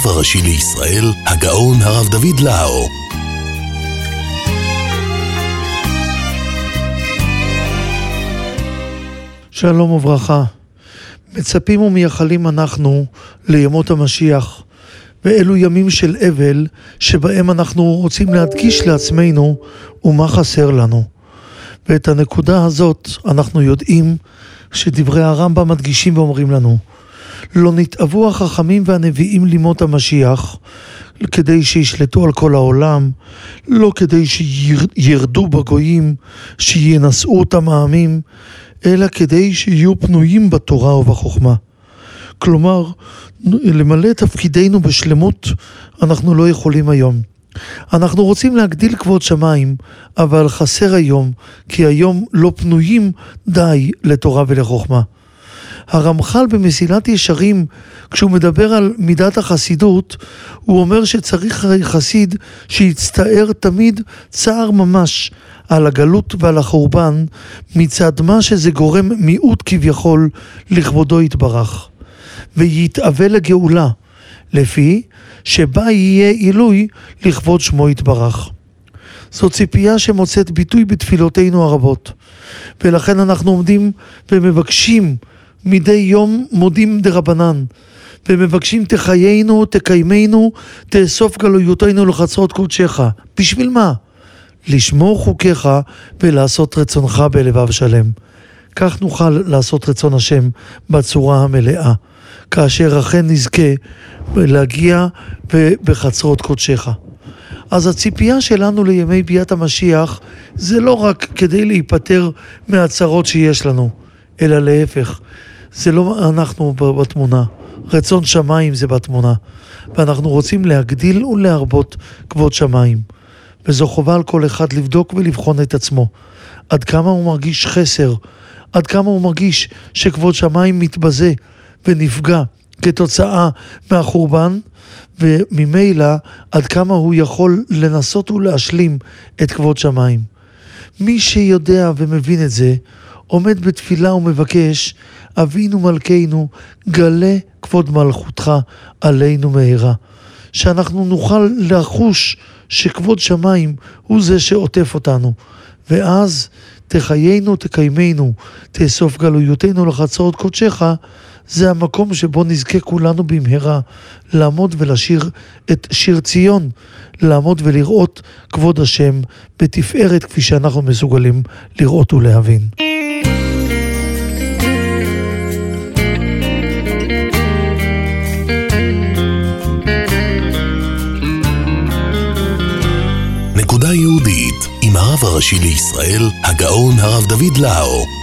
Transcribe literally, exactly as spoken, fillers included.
הרב הראשי לישראל, הגאון הרב דוד לאו. שלום וברכה. מצפים ומייחלים אנחנו לימות המשיח, ואלו ימים של אבל שבהם אנחנו רוצים להדגיש לעצמנו ומה חסר לנו. ואת הנקודה הזאת אנחנו יודעים שדברי הרמב"ם מדגישים ואומרים לנו: לא נתאבו החכמים והנביאים לימות המשיח כדי שישלטו על כל העולם, לא כדי שירדו בגויים, שינשאו אותם העמים, אלא כדי שיהיו פנויים בתורה ובחוכמה. כלומר, למלא תפקידנו בשלמות אנחנו לא יכולים היום. אנחנו רוצים להגדיל כבוד שמיים, אבל חסר היום, כי היום לא פנויים די לתורה ולחוכמה. הרמח"ל במסילת ישרים, כשהוא מדבר על מידת החסידות, הוא אומר שצריך חסיד שיצטער תמיד צער ממש על הגלות ועל החורבן, מצד מה שזה גורם מיעוט כביכול לכבודו יתברך, ויתאווה לגאולה, לפי שבה יהיה עילוי לכבוד שמו יתברך. זו ציפייה שמוצאת ביטוי בתפילותינו הרבות, ולכן אנחנו עומדים ומבקשים מדי יום, מודים דרבנן, ומבקשים תחיינו, תקיימנו, תאסוף גלויותינו לחצרות קודשך. בשביל מה? לשמור חוקיך ולעשות רצונך בלבב שלם. כך נוכל לעשות רצון השם בצורה המלאה, כאשר אכן נזכה להגיע בחצרות קודשך. אז הציפייה שלנו לימי ביאת המשיח זה לא רק כדי להיפטר מהצרות שיש לנו, אלא להפך. זה לא אנחנו בתמונה, רצון שמיים זה בתמונה, ואנחנו רוצים להגדיל ולהרבות כבוד שמיים. וזו חובה על כל אחד לבדוק ולבחון את עצמו, עד כמה הוא מרגיש חסר, עד כמה הוא מרגיש שכבוד שמיים מתבזה ונפגע כתוצאה מהחורבן, וממילא עד כמה הוא יכול לנסות ולהשלים את כבוד שמיים. מי שיודע ומבין את זה, עומד בתפילה ומבקש: אבינו מלכנו, גלה כבוד מלכותך עלינו מהרה. שאנחנו נוכל לחוש שכבוד שמיים הוא זה שעוטף אותנו, ואז תחיינו, תקיימנו, תאסוף גלויותינו לחצרות קודשך. זה המקום שבו נזכה כולנו במהרה לעמוד ולשיר את שיר ציון, לעמוד ולראות כבוד השם בתפארת כפי שאנחנו מסוגלים לראות ולהבין. נקודה יהודית עם הרב הראשי לישראל, הגאון הרב דוד לאו.